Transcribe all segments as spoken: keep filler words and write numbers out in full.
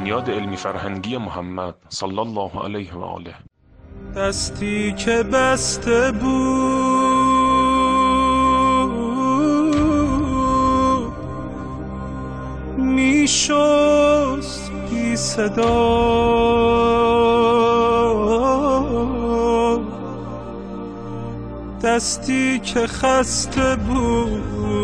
بنیاد علمی فرهنگی محمد صلی الله علیه و آله. دستی که بسته بود میشست بی صدا، دستی که خسته بود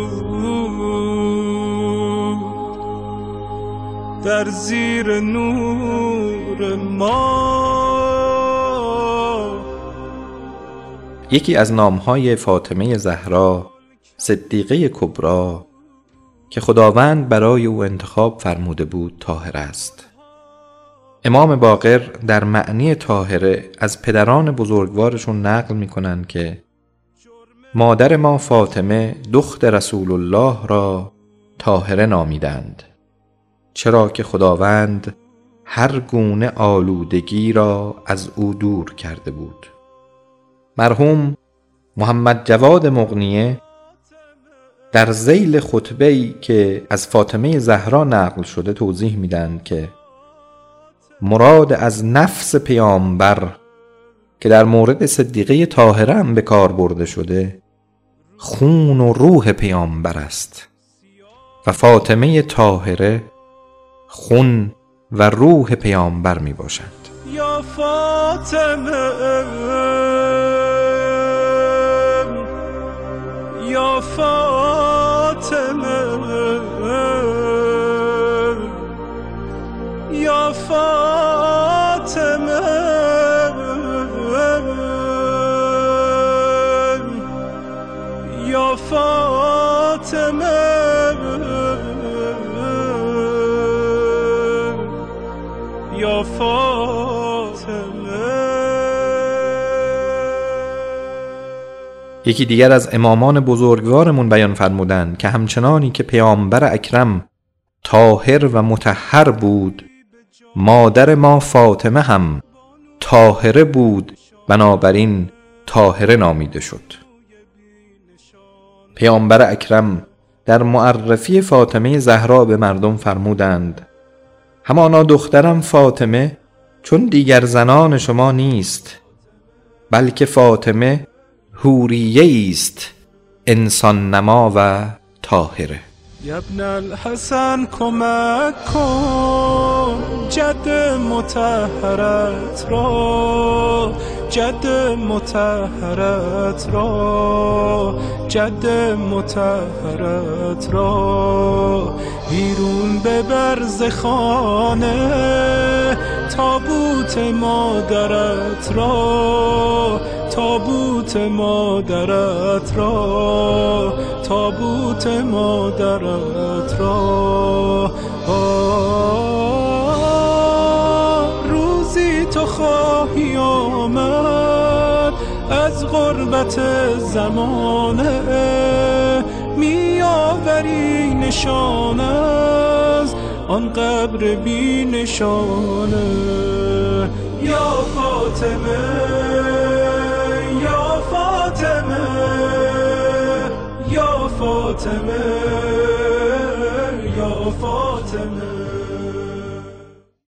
در زیر نور ما. یکی از نامهای فاطمه زهرا صدیقه کبری که خداوند برای او انتخاب فرموده بود طاهره است. امام باقر در معنی طاهره از پدران بزرگوارشون نقل میکنند که مادر ما فاطمه دختر رسول الله را طاهره نامیدند، چرا که خداوند هر گونه آلودگی را از او دور کرده بود. مرحوم محمد جواد مغنیه در ذیل خطبه‌ای که از فاطمه زهرا نقل شده توضیح میدند که مراد از نفس پیامبر که در مورد صدیقه طاهره هم به کار برده شده خون و روح پیامبر است و فاطمه طاهره خون و روح پیامبر می باشند. یا فاطمه یا فاطمه یا فاطمه یا فاطمه یا فاطمه. یکی دیگر از امامان بزرگوارمون بیان فرمودند که همچنانی که پیامبر اکرم طاهر و مطهر بود، مادر ما فاطمه هم طاهره بود، بنابراین طاهره نامیده شد. پیامبر اکرم در معرفی فاطمه زهرا به مردم فرمودند همانا دخترم فاطمه چون دیگر زنان شما نیست، بلکه فاطمه حوریه است، انسان نما و طاهره. ابن الحسن کمک کن جد مطهرت را، جد مطهرت را، جد مطهرت را بیرون ببر ز خانه، تابوت مادرت را، تابوت مادرت را، تابوت مادرت را. روزی تو خواهی آمد از غربت زمانه، می آوری نشان از آن قبر بی نشانه. یا فاطمه یا فاطمه یا فاطمه